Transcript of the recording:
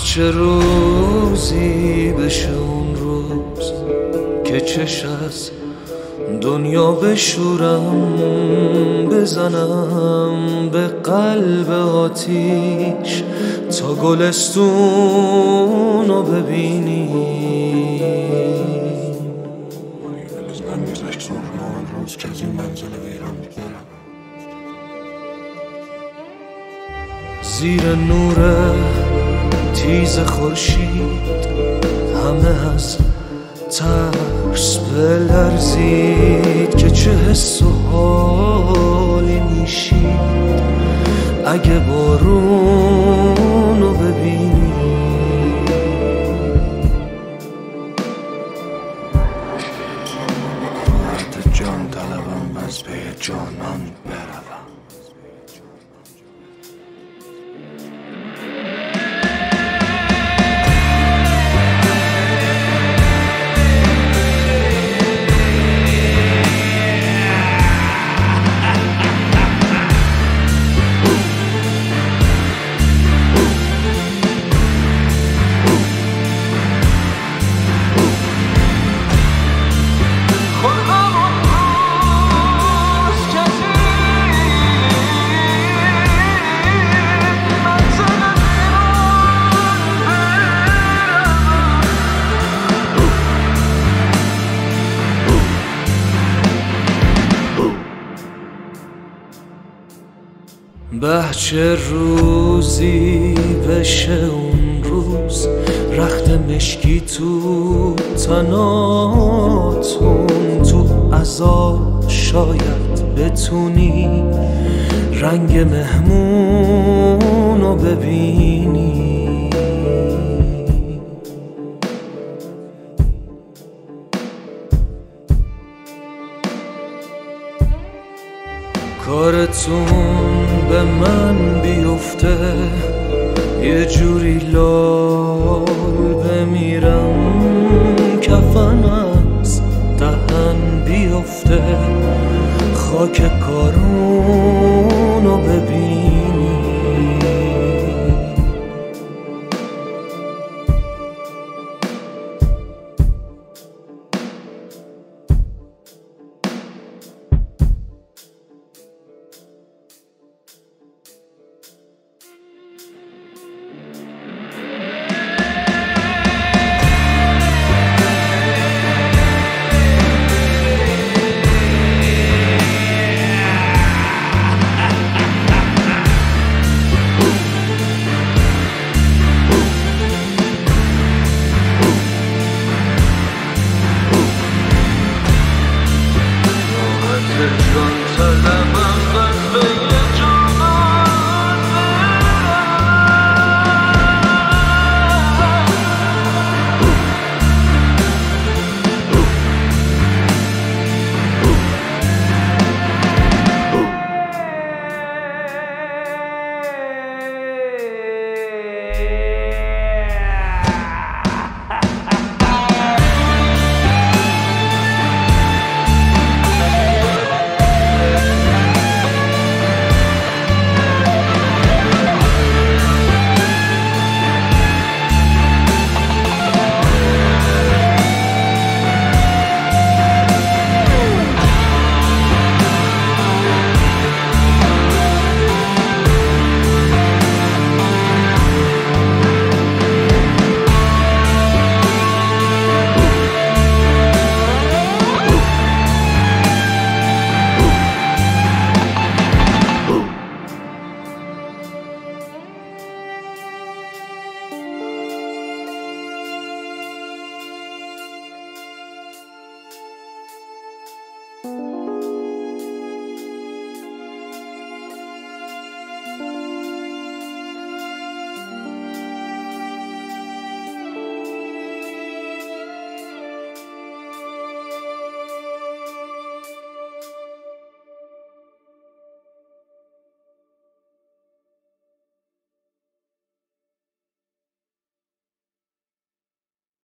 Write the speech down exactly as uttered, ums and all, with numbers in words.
چه روزی بشه اون روز که چش از دنیا بشورم، بزنم به قلب آتیش تا گلستون رو ببینی. زیر نور تیز خورشید همه از ترس بلرزید که چه حس و حالی میشید اگه بارون رو ببینی. مرد جان طلبم از پی جانان بروم. به چه روزی بشه اون روز رخت مشکی تو تناتون، تو عذاب شاید بتونی رنگ مهمون رو ببینی. کارتون به من بیفته یه جوری لال بمیرم، کفن از دهن بیفته خاک کارون رو ببینی. you